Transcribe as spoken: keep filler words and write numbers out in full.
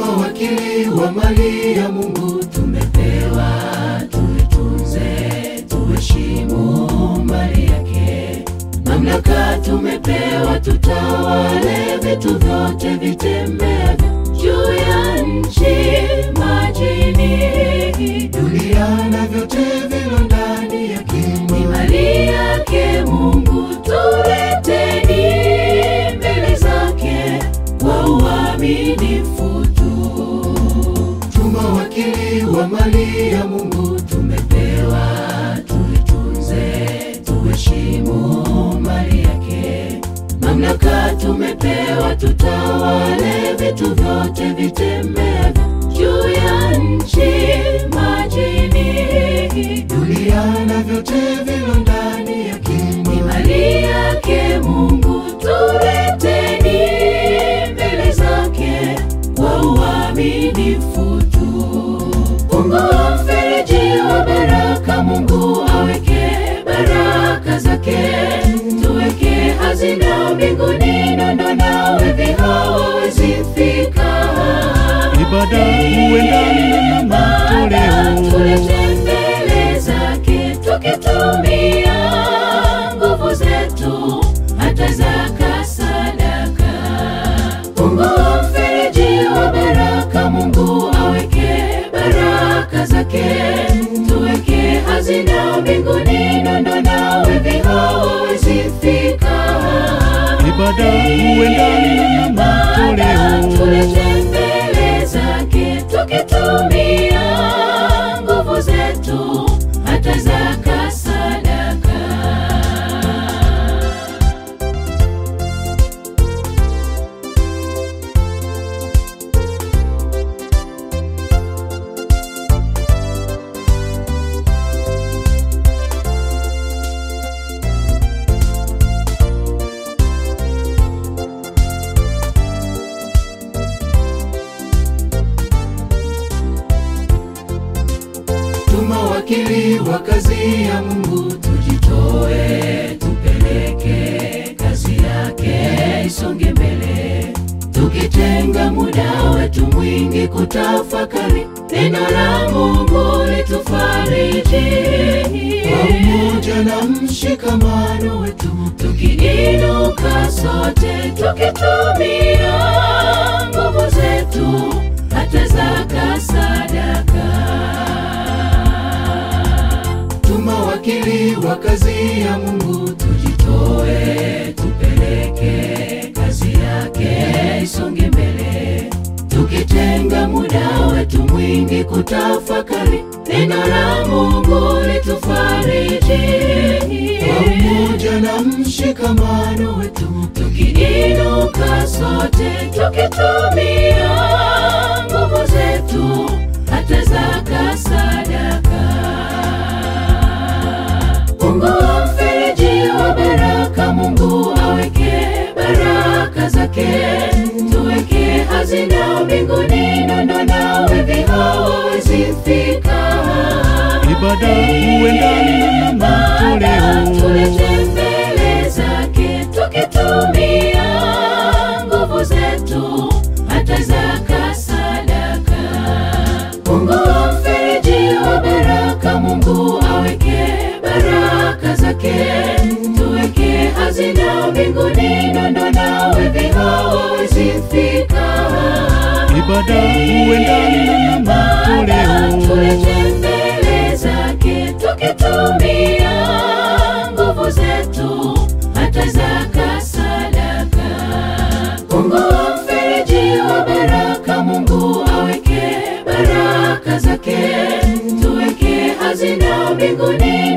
Mawakili wa mali ya Mungu tumepewa, tuitunze, tuheshimu mali yake. Mamlaka tumepewa, tutawale vitu vyote vitembea juu ya nchi, majini, dunia na vyote vilo ndani yake. Ni mali yake Mungu, tuleteni mbele zake kwa uaminifu. Mawakili wa mali ya Mungu tumepewa, tuitunze, tuheshimu mali yake. Mamlaka tumepewa, tutawale vitu vyote vitembea juu ya nchi, majini, dunia na vyote vilo ndani yake. Ni mali yake Mungu, tuleteni mbele zake kwa uaminifu. Fungua mfereji wa baraka, Mungu aweke baraka zake. Tuweke hazina mbinguni, nondo na wevi hawawezi fika. Ibada uendane na matoleo, tulete mbele zake tukitumia nguvu zetu, hata zaka, sadaka. Fungua mfereji wa baraka, Mungu aweke baraka zake. Tuweke hazina mbinguni, nondo na wevi hawawezi fika. Ibada uendane na matoleo, tulete mbele zake tukitumia nguvu zetu, hata zaka, sadaka. Mawakili wa kazi ya Mungu tujitoe, tupeleke kazi yake isonge mbele. Tukitenga muda wetu mwingi kutafakari neno la Mungu litufariji. Kwa umoja na mshikamano wetu tukiinuka sote, tukitumia nguvu zetu, hata zaka, sadaka. Mawakili wa kazi ya Mungu tujitoe, tupeleke kazi yake isonge mbele. Tukitenga muda wetu mwingi kutafakari neno la Mungu litufariji. Kwa umoja na mshikamano wetu tukiinuka sote, tukitumia nguvu zetu, hata zaka, sadaka. Fungua mfereji wa baraka, Mungu aweke baraka zake. Tuweke hazina mbinguni, nondo na wevi hawawezi fika. Ibada uendane na matoleo, tulete mbele zake tukitumia nguvu zetu, hata zaka, sadaka. Fungua mfereji wa baraka, Mungu aweke baraka zake. Tuweke hazina mbinguni, nondo na wevi hawawezi fika. Ibada uendane na matoleo, tulete mbele zake tukitumia nguvu zetu, hata zaka, sadaka. Fungua mfereji wa baraka, Mungu aweke baraka zake. Tuweke hazina mbinguni,